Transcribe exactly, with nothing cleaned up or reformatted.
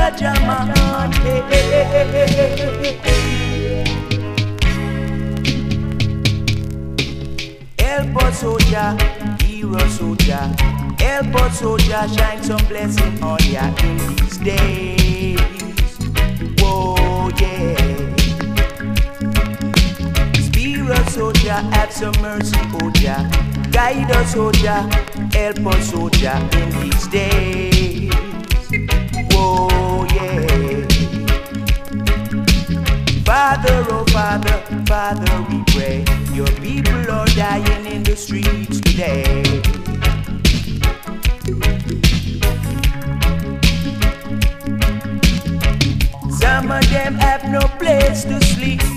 Jah man. Hey, hey, hey, hey, hey, hey. Help us, soldier, hero soldier. Help us, soldier, shine some blessing on ya in these days. Whoa, yeah. Spirit soldier, have some mercy, oh Jah. Guide us, soldier, help us, soldier, in these days. Whoa, yeah. Father, oh Father, Father, we pray. Your people are dying in the streets today. Some of them have no place to sleep.